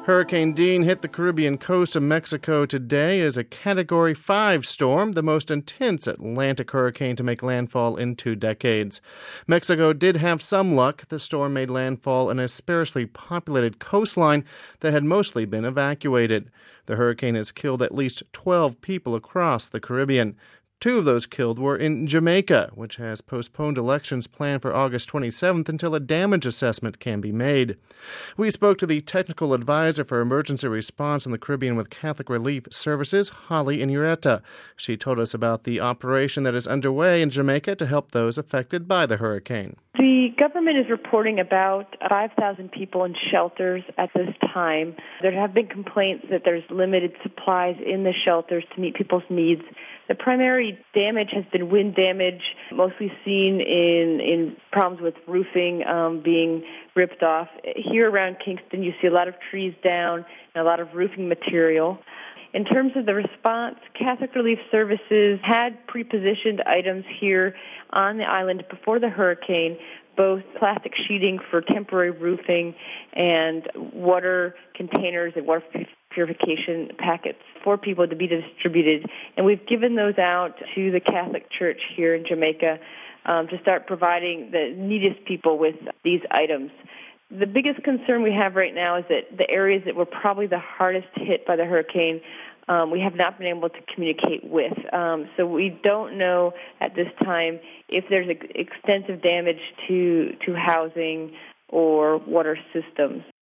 Hurricane Dean hit the Caribbean coast of Mexico today as a Category 5 storm, the most intense Atlantic hurricane to make landfall in 2 decades. Mexico did have some luck. The storm made landfall on a sparsely populated coastline that had mostly been evacuated. The hurricane has killed at least 12 people across the Caribbean. 2 of those killed were in Jamaica, which has postponed elections planned for August 27th until a damage assessment can be made. We spoke to the technical advisor for emergency response in the Caribbean with Catholic Relief Services, Holly Inureta. She told us about the operation that is underway in Jamaica to help those affected by the hurricane. The government is reporting about 5,000 people in shelters at this time. There have been complaints that there's limited supplies in the shelters to meet people's needs. The primary damage has been wind damage, mostly seen in problems with roofing being ripped off. Here around Kingston, you see a lot of trees down and a lot of roofing material. In terms of the response, Catholic Relief Services had pre-positioned items here on the island before the hurricane, both plastic sheeting for temporary roofing and water containers and water purification packets for people to be distributed. And we've given those out to the Catholic Church here in Jamaica to start providing the neediest people with these items. The biggest concern we have right now is that the areas that were probably the hardest hit by the hurricane, we have not been able to communicate with. So we don't know at this time if there's extensive damage to housing or water systems.